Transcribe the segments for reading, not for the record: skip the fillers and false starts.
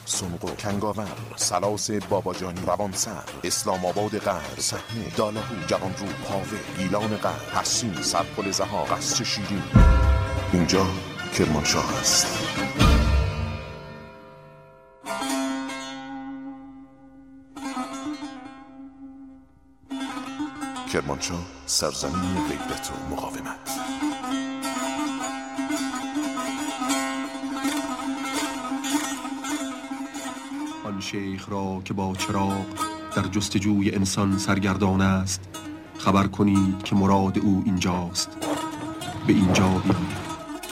سنقر، کنگاور، سلاس باباجانی، روانسر، اسلام آباد غرب، صحنه، دالهو، جوانرو، پاوه، گیلان غرب، حسین، سرپل زها، قصر شیرین. اینجا کرمانشاه است. کرمانشاه سرزمین غیرت و مقاومت. آن شیخ را که با چراغ در جستجوی انسان سرگردان است، خبر کنید که مراد او اینجاست. به اینجا بیاید.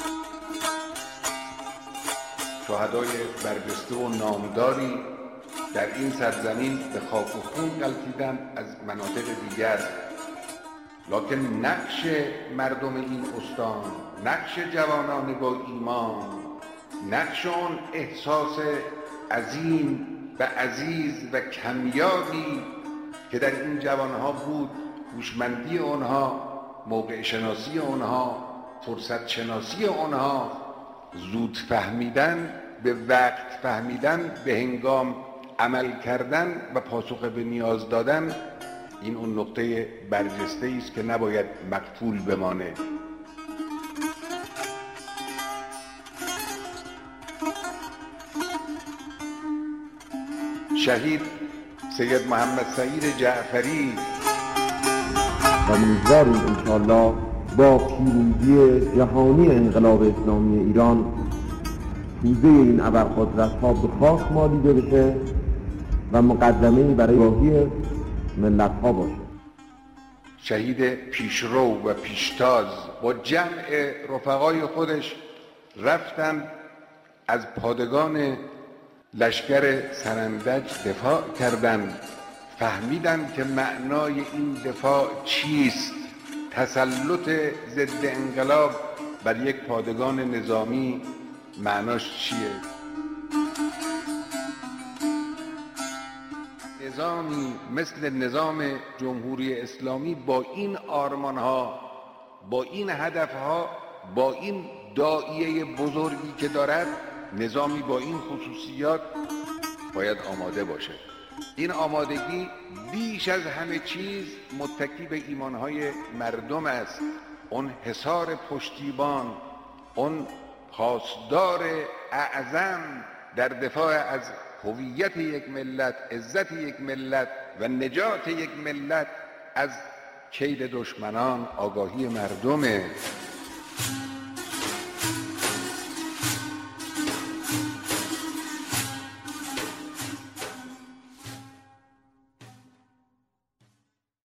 شهدای برجسته و نامداری در این سرزمین به خاک و خون غلتیدند از مناطق دیگر، لکن نقش مردم این استان، نقش جوانان با ایمان، نقش آن احساس عظیم و عزیز و کمیابی که در این جوانها بود، هوشمندی آنها، موقع شناسی آنها، فرصت شناسی آنها، زود فهمیدن، به وقت فهمیدن، به هنگام عمل کردن و پاسخ به نیاز دادن، این اون نقطه برجسته است که نباید مغفول بمانه. شهید سید محمد سعید جعفری و امیدواریم انشاءالله با پیروزی جهانی انقلاب اسلامی ایران توزه این ابرقدرت‌ها به خاک مالیده بشه و مقدمه‌ای برای راهی ملت‌ها باشه. شهید پیشرو و پیشتاز با جمع رفقای خودش رفتن از پادگان لشکر سرندج دفاع کردند، فهمیدند که معنای این دفاع چیست، تسلط ضد انقلاب بر یک پادگان نظامی معناش چیه. نظامی مثل نظام جمهوری اسلامی با این آرمانها، با این هدفها، با این داعیه بزرگی که دارد، نظامی با این خصوصیات باید آماده باشه. این آمادگی بیش از همه چیز متکی به ایمانهای مردم است. اون حصار پشتیبان، اون پاسدار اعظم در دفاع از هویت یک ملت، عزت یک ملت و نجات یک ملت از کید دشمنان، آگاهی مردمه.